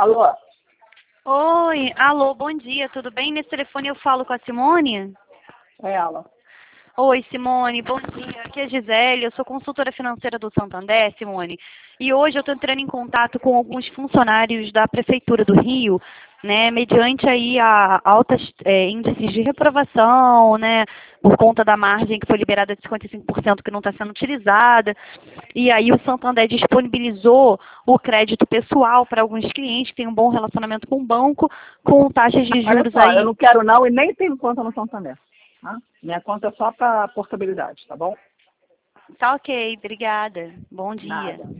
Alô? Oi, alô, bom dia, tudo bem? Nesse telefone eu falo com a Simone? É ela. Oi, Simone, bom dia. Aqui é a Gisele, eu sou consultora financeira do Santander, Simone. E hoje eu estou entrando em contato com alguns funcionários da Prefeitura do Rio, né, mediante aí a altas índices de reprovação, né, por conta da margem que foi liberada de 55% que não está sendo utilizada. E aí o Santander disponibilizou o crédito pessoal para alguns clientes que têm um bom relacionamento com o banco, com taxas de Olha juros só, eu aí. não quero não e nem tenho conta no Santander. Tá? Minha conta é só para portabilidade, tá bom? Tá ok, obrigada. Bom dia. Nada.